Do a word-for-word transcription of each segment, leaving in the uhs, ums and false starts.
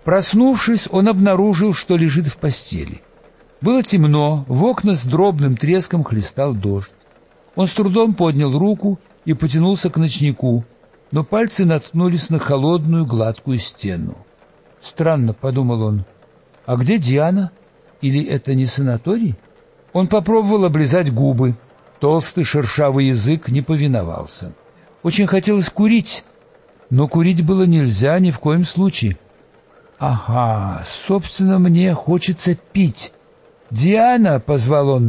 Проснувшись, он обнаружил, что лежит в постели. Было темно, в окна с дробным треском хлестал дождь. Он с трудом поднял руку и потянулся к ночнику, но пальцы наткнулись на холодную гладкую стену. «Странно», — подумал он, — «а где Диана? Или это не санаторий?» Он попробовал облизать губы. Толстый шершавый язык не повиновался. Очень хотелось курить, но курить было нельзя ни в коем случае. «Ага, собственно, мне хочется пить. Диана!» — позвал он.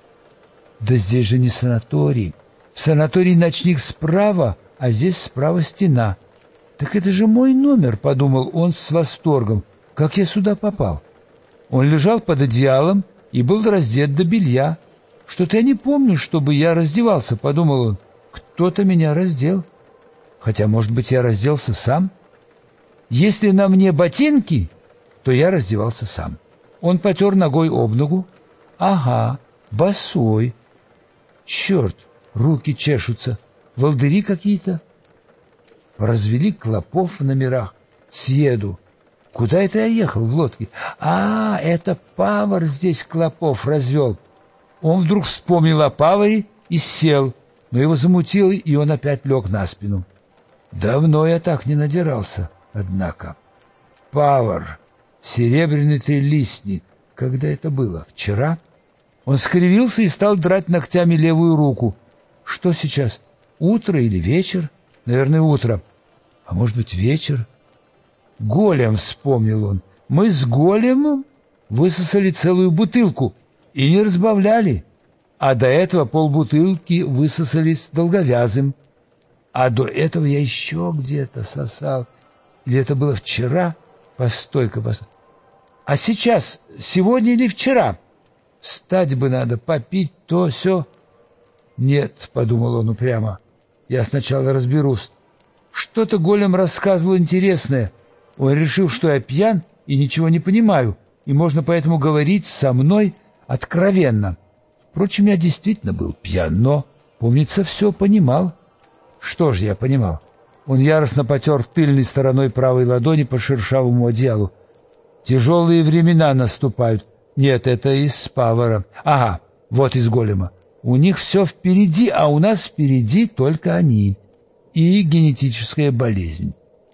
«Да здесь же не санаторий. В санатории ночник справа, а здесь справа стена. Так это же мой номер», — подумал он с восторгом. «Как я сюда попал?» Он лежал под одеялом и был раздет до белья. «Что-то я не помню, чтобы я раздевался», — подумал он. «Кто-то меня раздел. Хотя, может быть, я разделся сам? Если на мне ботинки, то я раздевался сам». Он потер ногой об ногу. «Ага, босой. Черт, руки чешутся. Волдыри какие-то. Развели клопов в номерах. Съеду. Куда это я ехал в лодке? А, это Павар здесь клопов развел». Он вдруг вспомнил о Паваре и сел, но его замутило, и он опять лег на спину. Давно я так не надирался, однако. Павар, серебряный трилистник. Когда это было? Вчера? Он скривился и стал драть ногтями левую руку. Что сейчас? Утро или вечер? Наверное, утро. А может быть, вечер? Голем, вспомнил он. Мы с Големом высосали целую бутылку и не разбавляли. А до этого полбутылки высосали с долговязым. А до этого я еще где-то сосал. Или это было вчера? Постой-ка, постой. А сейчас, сегодня или вчера? Встать бы надо, попить то, сё. Нет, — подумал он упрямо, — я сначала разберусь. Что-то Голем рассказывал интересное. Он решил, что я пьян и ничего не понимаю, и можно поэтому говорить со мной откровенно. Впрочем, я действительно был пьян, но, помнится, все понимал. Что же я понимал? Он яростно потер тыльной стороной правой ладони по шершавому одеялу. Тяжелые времена наступают. Нет, это из Павара. Ага, вот из Голема. У них все впереди, а у нас впереди только они. И генетическая болезнь.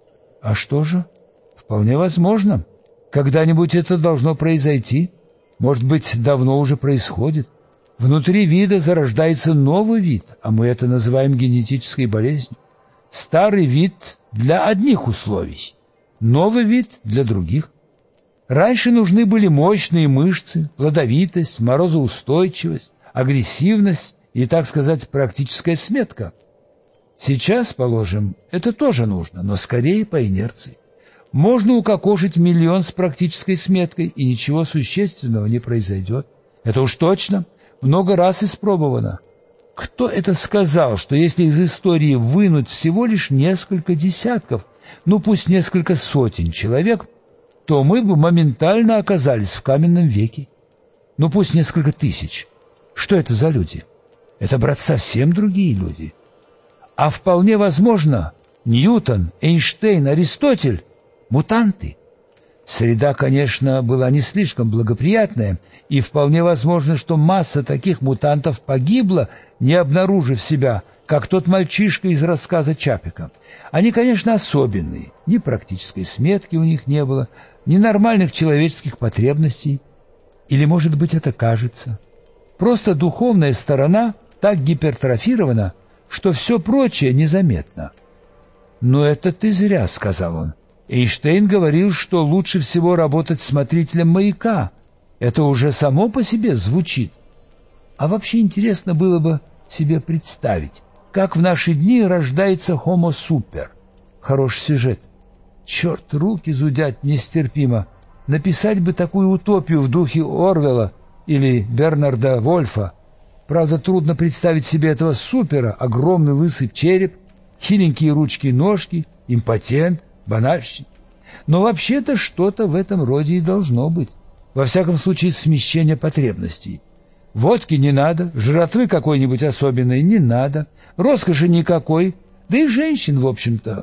А что же? Вполне возможно. Когда-нибудь это должно произойти. Может быть, давно уже происходит. Внутри вида зарождается новый вид, а мы это называем генетической болезнью. Старый вид для одних условий, новый вид для других. Раньше нужны были мощные мышцы, плодовитость, морозоустойчивость, агрессивность и, так сказать, практическая сметка. Сейчас, положим, это тоже нужно, но скорее по инерции. Можно укокошить миллион с практической сметкой, и ничего существенного не произойдет. Это уж точно, много раз испробовано. Кто это сказал, что если из истории вынуть всего лишь несколько десятков, ну пусть несколько сотен человек, то мы бы моментально оказались в каменном веке? Ну пусть несколько тысяч. Что это за люди? Это, брат, совсем другие люди. А вполне возможно, Ньютон, Эйнштейн, Аристотель — мутанты. Среда, конечно, была не слишком благоприятная, и вполне возможно, что масса таких мутантов погибла, не обнаружив себя, как тот мальчишка из рассказа Чапика. Они, конечно, особенные, ни практической сметки у них не было, ни нормальных человеческих потребностей. Или, может быть, это кажется. Просто духовная сторона так гипертрофирована, что все прочее незаметно. «Но это ты зря», — сказал он. Эйнштейн говорил, что лучше всего работать смотрителем маяка. Это уже само по себе звучит. А вообще интересно было бы себе представить, как в наши дни рождается Homo Super. Хороший сюжет. Черт, руки зудят нестерпимо. Написать бы такую утопию в духе Орвелла или Бернарда Вольфа. Правда, трудно представить себе этого супера, огромный лысый череп, хиленькие ручки и ножки, импотент, банальщик. Но вообще-то что-то в этом роде и должно быть. Во всяком случае, смещение потребностей. Водки не надо, жратвы какой-нибудь особенной не надо, роскоши никакой, да и женщин, в общем-то,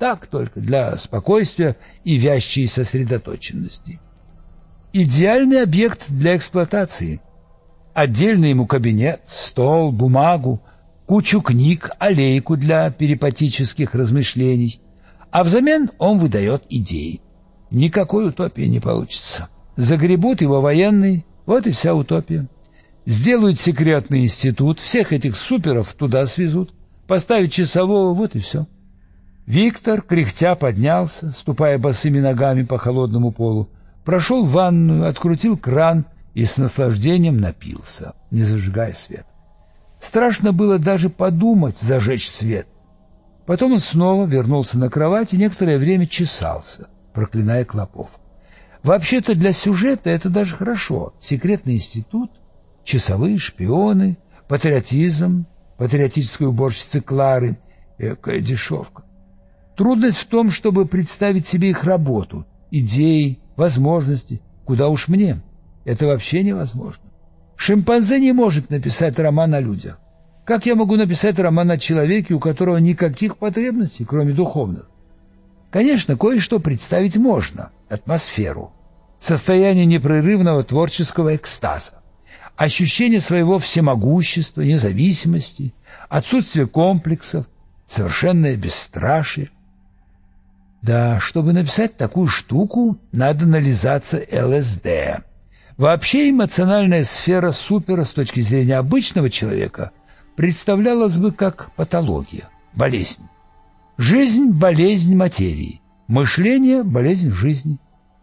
так только, для спокойствия и вязчей сосредоточенности. Идеальный объект для эксплуатации. Отдельный ему кабинет, стол, бумагу, кучу книг, аллейку для перипатических размышлений. А взамен он выдает идеи. Никакой утопии не получится. Загребут его военные, вот и вся утопия. Сделают секретный институт, всех этих суперов туда свезут, поставить часового, вот и все. Виктор, кряхтя, поднялся, ступая босыми ногами по холодному полу, прошел в ванную, открутил кран и с наслаждением напился, не зажигая свет. Страшно было даже подумать зажечь свет. Потом он снова вернулся на кровать и некоторое время чесался, проклиная клопов. Вообще-то для сюжета это даже хорошо. Секретный институт, часовые шпионы, патриотизм, патриотической уборщицы Клары, экая дешевка. Трудность в том, чтобы представить себе их работу, идеи, возможности. Куда уж мне? Это вообще невозможно. Шимпанзе не может написать роман о людях. Как я могу написать роман о человеке, у которого никаких потребностей, кроме духовных? Конечно, кое-что представить можно. Атмосферу. Состояние непрерывного творческого экстаза. Ощущение своего всемогущества, независимости, отсутствие комплексов, совершенное бесстрашие. Да, чтобы написать такую штуку, надо нализаться ЛСД. Вообще эмоциональная сфера супера с точки зрения обычного человека представлялась бы как патология, болезнь. Жизнь – болезнь материи, мышление – болезнь жизни.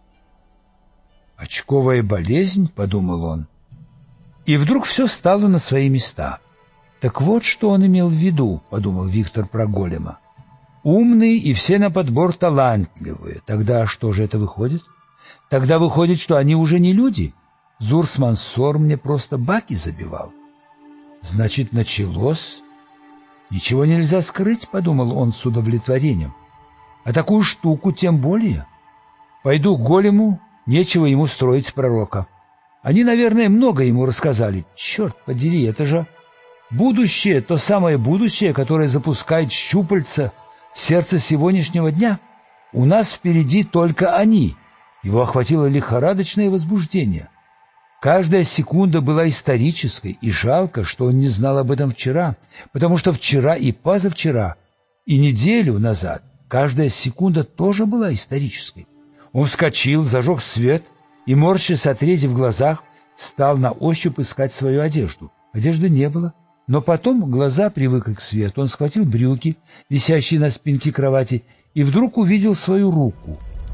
«Очковая болезнь», — подумал он. И вдруг все стало на свои места. «Так вот, что он имел в виду», — подумал Виктор про голема. «Умные и все на подбор талантливые. Тогда что же это выходит? Тогда выходит, что они уже не люди. Зурс-Мансор мне просто баки забивал». «Значит, началось?» «Ничего нельзя скрыть», — подумал он с удовлетворением. «А такую штуку тем более. Пойду к голему, нечего ему строить пророка. Они, наверное, много ему рассказали. Черт подери, это же будущее, то самое будущее, которое запускает щупальца в сердце сегодняшнего дня. У нас впереди только они». Его охватило лихорадочное возбуждение. Каждая секунда была исторической, и жалко, что он не знал об этом вчера, потому что вчера и позавчера, и неделю назад каждая секунда тоже была исторической. Он вскочил, зажег свет и, морщась от рези в глазах, стал на ощупь искать свою одежду. Одежды не было, но потом глаза привыкли к свету. Он схватил брюки, висящие на спинке кровати, и вдруг увидел свою руку.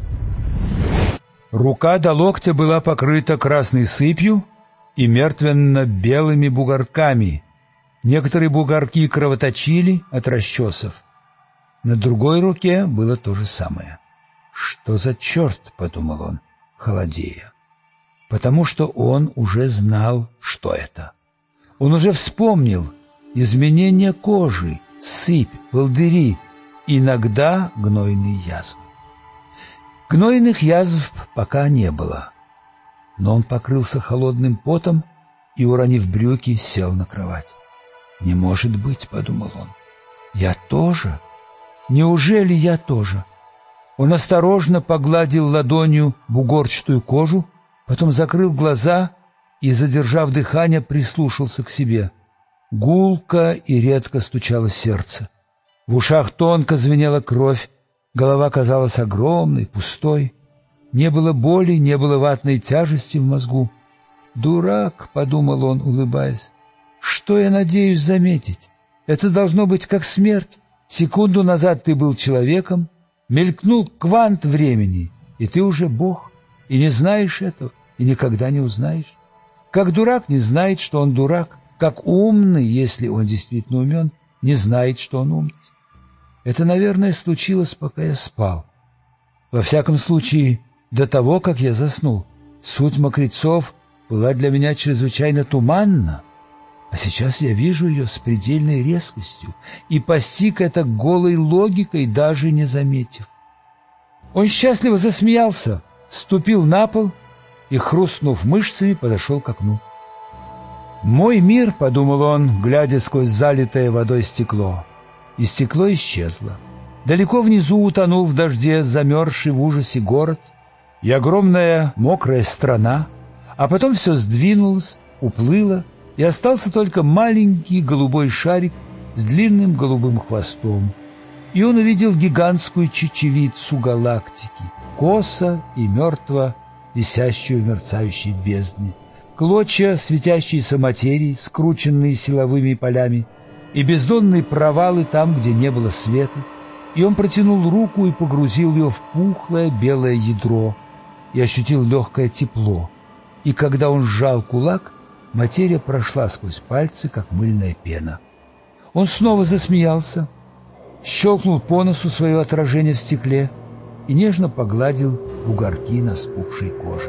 Рука до локтя была покрыта красной сыпью и мертвенно-белыми бугорками. Некоторые бугорки кровоточили от расчесов. На другой руке было то же самое. «Что за черт?» — подумал он, холодея. Потому что он уже знал, что это. Он уже вспомнил изменение кожи, сыпь, волдыри, иногда гнойные язвы. Гнойных язв пока не было, но он покрылся холодным потом и, уронив брюки, сел на кровать. «Не может быть», — подумал он, — «я тоже? Неужели я тоже?» Он осторожно погладил ладонью бугорчатую кожу, потом закрыл глаза и, задержав дыхание, прислушался к себе. Гулко и редко стучало сердце. В ушах тонко звенела кровь. Голова казалась огромной, пустой. Не было боли, не было ватной тяжести в мозгу. «Дурак», — подумал он, улыбаясь, — «что я надеюсь заметить? Это должно быть как смерть. Секунду назад ты был человеком, мелькнул квант времени, и ты уже Бог, и не знаешь этого, и никогда не узнаешь. Как дурак не знает, что он дурак, как умный, если он действительно умен, не знает, что он умный. Это, наверное, случилось, пока я спал. Во всяком случае, до того, как я заснул. Суть мокрецов была для меня чрезвычайно туманна, а сейчас я вижу ее с предельной резкостью и постиг это голой логикой, даже не заметив». Он счастливо засмеялся, ступил на пол и, хрустнув мышцами, подошел к окну. «Мой мир», — подумал он, глядя сквозь залитое водой стекло, и стекло исчезло. Далеко внизу утонул в дожде замерзший в ужасе город и огромная мокрая страна, а потом все сдвинулось, уплыло, и остался только маленький голубой шарик с длинным голубым хвостом. И он увидел гигантскую чечевицу галактики, косо и мертво висящую в мерцающей бездне, клочья светящейся материи, скрученные силовыми полями, и бездонные провалы там, где не было света. И он протянул руку и погрузил ее в пухлое белое ядро и ощутил легкое тепло. И когда он сжал кулак, материя прошла сквозь пальцы, как мыльная пена. Он снова засмеялся, щелкнул по носу свое отражение в стекле и нежно погладил бугорки на спухшей коже.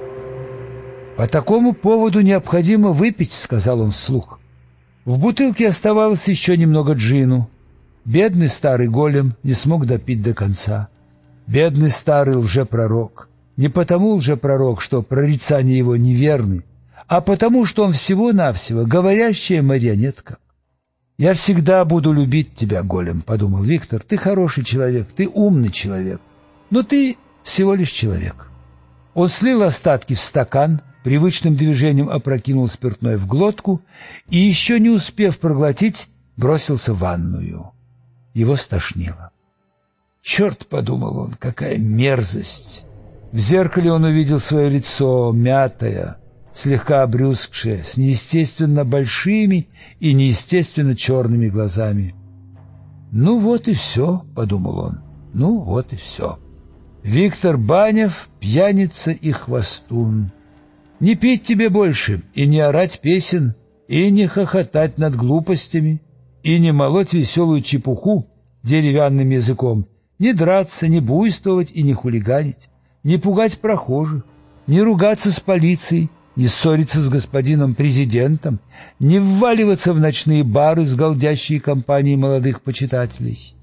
«По такому поводу необходимо выпить», — сказал он вслух. В бутылке оставалось еще немного джину. Бедный старый голем не смог допить до конца. Бедный старый лжепророк. Не потому лжепророк, что прорицания его неверны, а потому, что он всего-навсего говорящая марионетка. «Я всегда буду любить тебя, голем», — подумал Виктор. «Ты хороший человек, ты умный человек, но ты всего лишь человек». Он слил остатки в стакан, привычным движением опрокинул спиртное в глотку и, еще не успев проглотить, бросился в ванную. Его стошнило. «Черт», — подумал он, — «какая мерзость!» В зеркале он увидел свое лицо, мятое, слегка обрюзгшее, с неестественно большими и неестественно черными глазами. «Ну вот и все», — подумал он, — «ну вот и все». Виктор Банев, пьяница и хвостун. Не пить тебе больше, и не орать песен, и не хохотать над глупостями, и не молоть веселую чепуху деревянным языком, не драться, не буйствовать и не хулиганить, не пугать прохожих, не ругаться с полицией, не ссориться с господином президентом, не вваливаться в ночные бары с голдящей компанией молодых почитателей.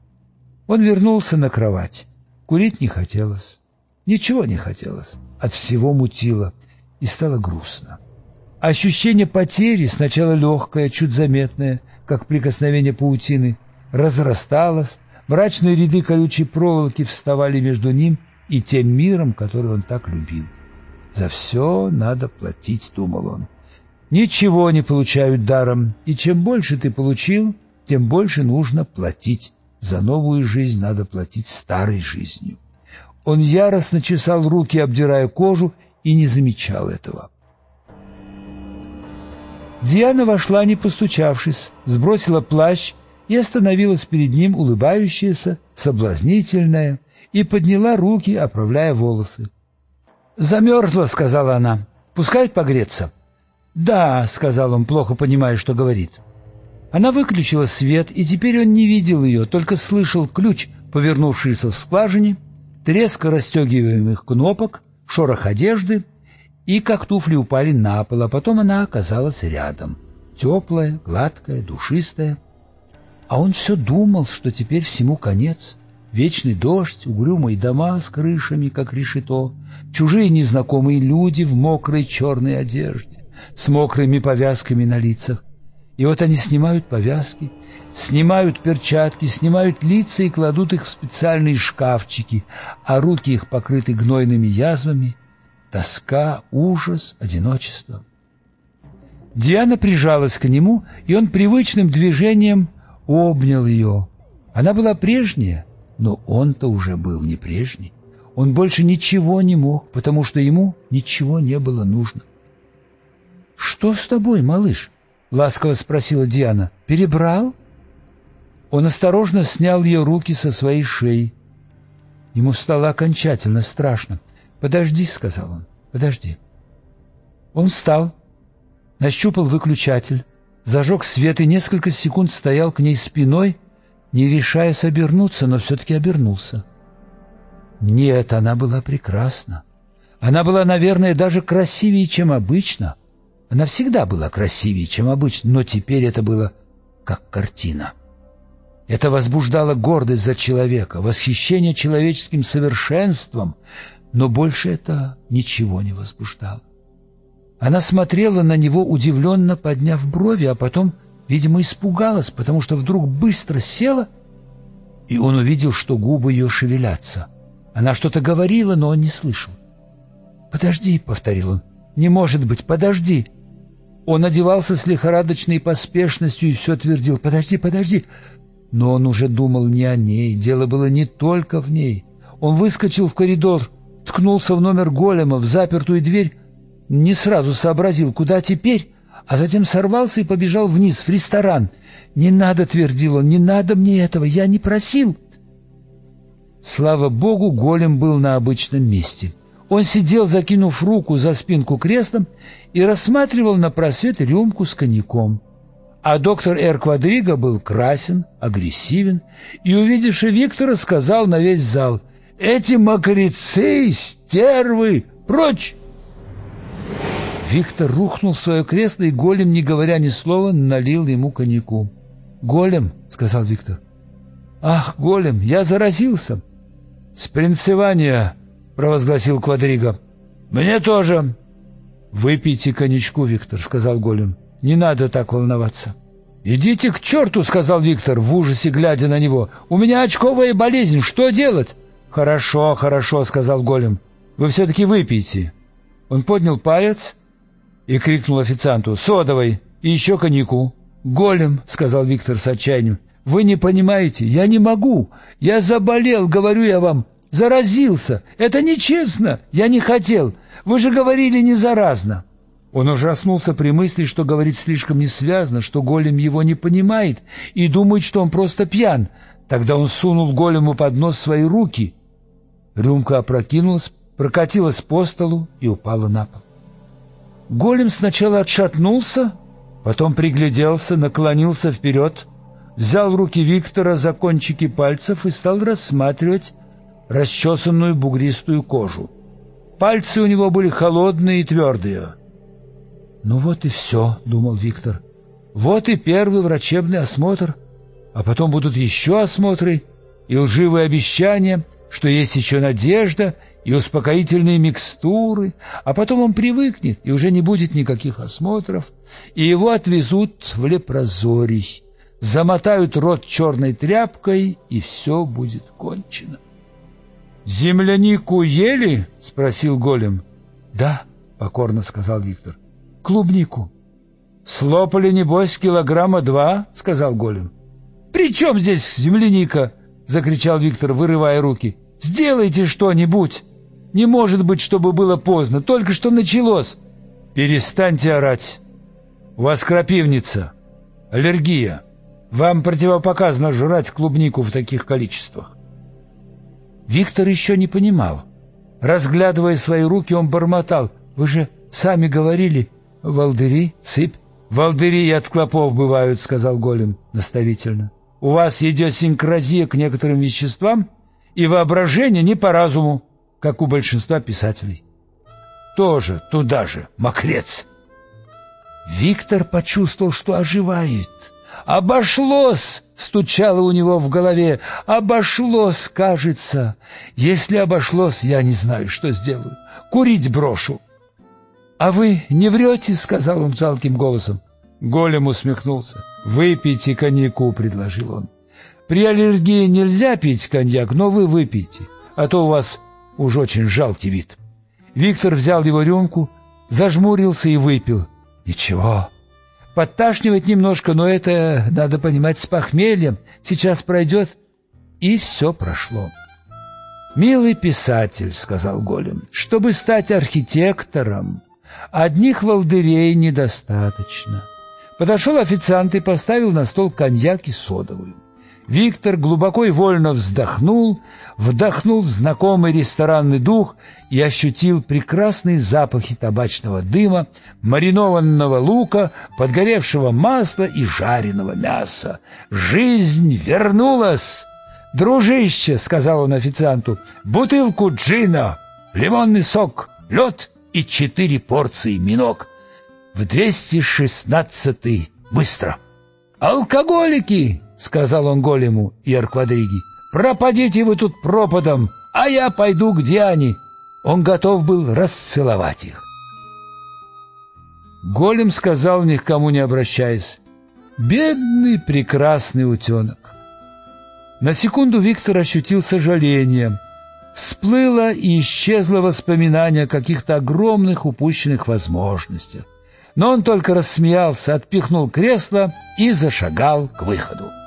Он вернулся на кровать. Курить не хотелось, ничего не хотелось, от всего мутило, и стало грустно. Ощущение потери, сначала легкое, чуть заметное, как прикосновение паутины, разрасталось, мрачные ряды колючей проволоки вставали между ним и тем миром, который он так любил. «За все надо платить», — думал он. «Ничего не получают даром, и чем больше ты получил, тем больше нужно платить. За новую жизнь надо платить старой жизнью». Он яростно чесал руки, обдирая кожу, и не замечал этого. Диана вошла, не постучавшись, сбросила плащ и остановилась перед ним, улыбающаяся, соблазнительная, и подняла руки, оправляя волосы. «Замерзла», — сказала она. «Пускай погреться». «Да», — сказал он, плохо понимая, что говорит. Она выключила свет, и теперь он не видел ее, только слышал ключ, повернувшийся в скважине, треск расстегиваемых кнопок, шорох одежды, и как туфли упали на пол, а потом она оказалась рядом, теплая, гладкая, душистая. А он все думал, что теперь всему конец. Вечный дождь, угрюмые дома с крышами, как решето, чужие незнакомые люди в мокрой черной одежде, с мокрыми повязками на лицах. И вот они снимают повязки, снимают перчатки, снимают лица и кладут их в специальные шкафчики, а руки их покрыты гнойными язвами. Тоска, ужас, одиночество. Диана прижалась к нему, и он привычным движением обнял ее. Она была прежняя, но он-то уже был не прежний. Он больше ничего не мог, потому что ему ничего не было нужно. «Что с тобой, малыш?» — ласково спросила Диана. «Перебрал?» Он осторожно снял ее руки со своей шеи. Ему стало окончательно страшно. «Подожди», — сказал он, — «подожди». Он встал, нащупал выключатель, зажег свет и несколько секунд стоял к ней спиной, не решаясь обернуться, но все-таки обернулся. Нет, она была прекрасна. Она была, наверное, даже красивее, чем обычно. Она всегда была красивее, чем обычно, но теперь это было как картина. Это возбуждало гордость за человека, восхищение человеческим совершенством, но больше это ничего не возбуждало. Она смотрела на него, удивленно подняв брови, а потом, видимо, испугалась, потому что вдруг быстро села и он увидел, что губы ее шевелятся. Она что-то говорила, но он не слышал. «Подожди», — повторил он, — «не может быть, подожди». Он одевался с лихорадочной поспешностью и все твердил: «Подожди, подожди». Но он уже думал не о ней, дело было не только в ней. Он выскочил в коридор, ткнулся в номер голема, в запертую дверь, не сразу сообразил, куда теперь, а затем сорвался и побежал вниз, в ресторан. «Не надо», — твердил он, — «не надо мне этого, я не просил». Слава богу, голем был на обычном месте. Он сидел, закинув руку за спинку кресла, и рассматривал на просвет рюмку с коньяком. А доктор Эр Квадриго был красен, агрессивен, и, увидевший Виктора, сказал на весь зал: «Эти мокрецы, стервы, прочь!» Виктор рухнул в свое кресло, и голем, не говоря ни слова, налил ему коньяку. «Голем», — сказал Виктор. «Ах, голем, я заразился!» «Спринцевание», — провозгласил Квадриго. «Мне тоже». «Выпейте коньячку, Виктор», — сказал голем. «Не надо так волноваться». «Идите к черту», — сказал Виктор, в ужасе глядя на него. «У меня очковая болезнь, что делать?» «Хорошо, хорошо», — сказал голем. «Вы все-таки выпейте». Он поднял палец и крикнул официанту: «Содовой и еще коньяку». «Голем», — сказал Виктор с отчаянием, — «вы не понимаете, я не могу. Я заболел, говорю я вам, заразился. Это нечестно, я не хотел. Вы же говорили не заразно». Он ужаснулся при мысли, что говорит слишком несвязно, что голем его не понимает и думает, что он просто пьян. Тогда он сунул голему под нос свои руки. Рюмка опрокинулась, прокатилась по столу и упала на пол. Голем сначала отшатнулся, потом пригляделся, наклонился вперед, взял в руки Виктора за кончики пальцев и стал рассматривать расчесанную бугристую кожу. Пальцы у него были холодные и твердые. «Ну вот и все», — думал Виктор. «Вот и первый врачебный осмотр, а потом будут еще осмотры и лживые обещания, что есть еще надежда, и успокоительные микстуры, а потом он привыкнет, и уже не будет никаких осмотров, и его отвезут в лепрозорий, замотают рот черной тряпкой, и все будет кончено». «Землянику ели?» — спросил голем. «Да», — покорно сказал Виктор. «Клубнику». «Слопали, небось, килограмма два?» — сказал голем. «При чем здесь земляника?» — закричал Виктор, вырывая руки. «Сделайте что-нибудь! Не может быть, чтобы было поздно, только что началось!» «Перестаньте орать! У вас крапивница, аллергия. Вам противопоказано жрать клубнику в таких количествах». Виктор еще не понимал. Разглядывая свои руки, он бормотал: «Вы же сами говорили, волдыри, сыпь». «Волдыри и от клопов бывают», — сказал голем наставительно. «У вас идиосинкразия к некоторым веществам и воображение не по разуму, как у большинства писателей». «Тоже туда же, мокрец!» Виктор почувствовал, что оживает. «Обошлось!» — стучало у него в голове. «Обошлось, кажется. Если обошлось, я не знаю, что сделаю. Курить брошу». «А вы не врете?» — сказал он жалким голосом. Голем усмехнулся. «Выпейте коньяку», — предложил он. «При аллергии нельзя пить коньяк, но вы выпейте, а то у вас уж очень жалкий вид». Виктор взял его рюмку, зажмурился и выпил. Ничего, подташнивает немножко, но это, надо понимать, с похмельем. Сейчас пройдет, и все прошло. «Милый писатель», — сказал голем, — «чтобы стать архитектором, одних волдырей недостаточно». Подошел официант и поставил на стол коньяк и содовую. Виктор глубоко и вольно вздохнул, вдохнул знакомый ресторанный дух и ощутил прекрасные запахи табачного дыма, маринованного лука, подгоревшего масла и жареного мяса. Жизнь вернулась! «Дружище», — сказал он официанту, — «бутылку джина, лимонный сок, лед и четыре порции минок. В двести шестнадцатый, быстро». «Алкоголики», — сказал он голему и Эр-Квадриги, — «пропадите вы тут пропадом, а я пойду к Диане». Он готов был расцеловать их. Голем сказал, ни к кому не обращаясь: «Бедный прекрасный утенок». На секунду Виктор ощутил сожаление. Всплыло и исчезло воспоминание о каких-то огромных упущенных возможностях. Но он только рассмеялся, отпихнул кресло и зашагал к выходу.